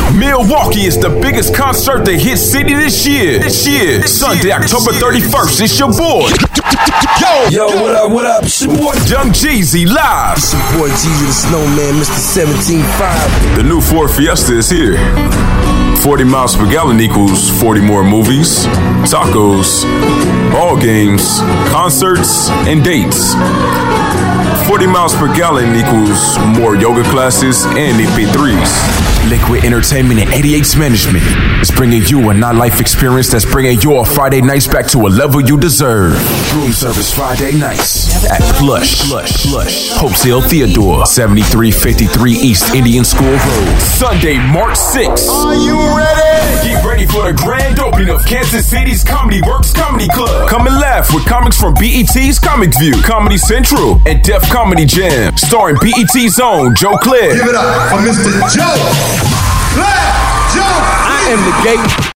Milwaukee is the biggest concert to hit city this year. Sunday, October 31st. It's your boy. Yo, what up? It's your boy Young Jeezy live. It's your boy Jeezy the Snowman, Mr. 17.5. The new Ford Fiesta is here. 40 miles per gallon equals 40 more movies, tacos, ball games, concerts, and dates. 40 miles per gallon equals more yoga classes and MP3s. Liquid Entertainment and 88's management is bringing you a nightlife experience that's bringing your Friday nights back to a level you deserve. Room service Friday nights at Plush, Hopesville Theodore, 7353 East Indian School Road. Sunday, March 6th. Are you ready? Get ready for the grand opening of Kansas City's Comedy Works Comedy Club. Come and laugh with comics from BET's Comic View, Comedy Central, and Def Comedy Jam, starring BET's own Joe Claire. Give it up for Mr. Joe Claire. I am the gate